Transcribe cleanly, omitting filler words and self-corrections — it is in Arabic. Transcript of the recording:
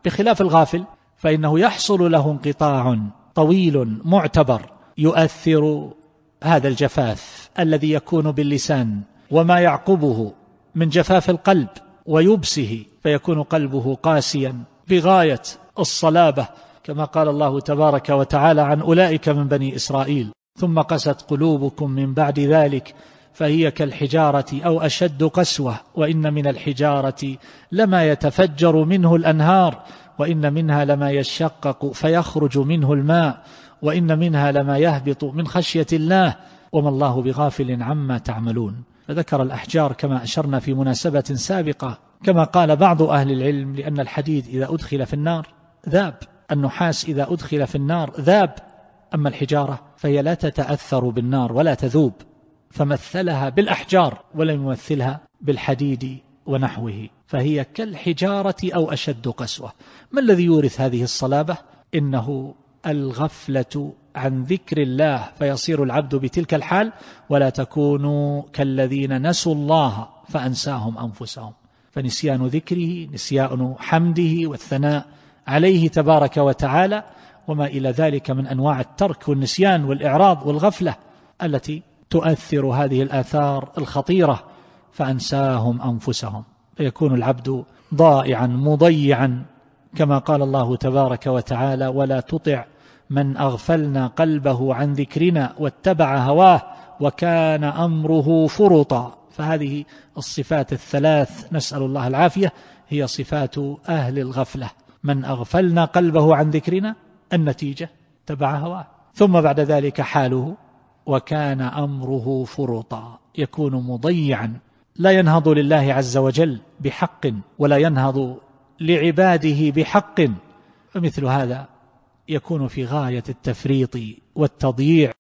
بخلاف الغافل فإنه يحصل له انقطاع طويل معتبر يؤثر هذا الجفاف الذي يكون باللسان وما يعقبه من جفاف القلب ويبسه، فيكون قلبه قاسيا بغاية الصلابة، كما قال الله تبارك وتعالى عن أولئك من بني إسرائيل: ثم قست قلوبكم من بعد ذلك فهي كالحجارة أو أشد قسوة وإن من الحجارة لما يتفجر منه الأنهار وإن منها لما يشقق فيخرج منه الماء وإن منها لما يهبط من خشية الله وما الله بغافل عما تعملون. فذكر الأحجار كما أشرنا في مناسبة سابقة، كما قال بعض أهل العلم لأن الحديد إذا أدخل في النار ذاب، النحاس إذا أدخل في النار ذاب، أما الحجارة فهي لا تتأثر بالنار ولا تذوب، فمثلها بالأحجار ولم يمثلها بالحديد ونحوه، فهي كالحجارة أو أشد قسوة. ما الذي يورث هذه الصلابة؟ إنه الغفلة عن ذكر الله، فيصير العبد بتلك الحال: ولا تكونوا كالذين نسوا الله فأنساهم أنفسهم. فنسيان ذكره نسيان حمده والثناء عليه تبارك وتعالى وما إلى ذلك من أنواع الترك والنسيان والإعراض والغفلة التي تؤثر هذه الآثار الخطيرة، فأنساهم أنفسهم، فيكون العبد ضائعا مضيعا، كما قال الله تبارك وتعالى: ولا تطع من أغفلنا قلبه عن ذكرنا واتبع هواه وكان أمره فرطا. فهذه الصفات الثلاث نسأل الله العافية هي صفات أهل الغفلة: من أغفلنا قلبه عن ذكرنا، النتيجة تبع هواه، ثم بعد ذلك حاله وكان أمره فرطا، يكون مضيعا، لا ينهض لله عز وجل بحق ولا ينهض لعباده بحق، فمثل هذا يكون في غاية التفريط والتضييع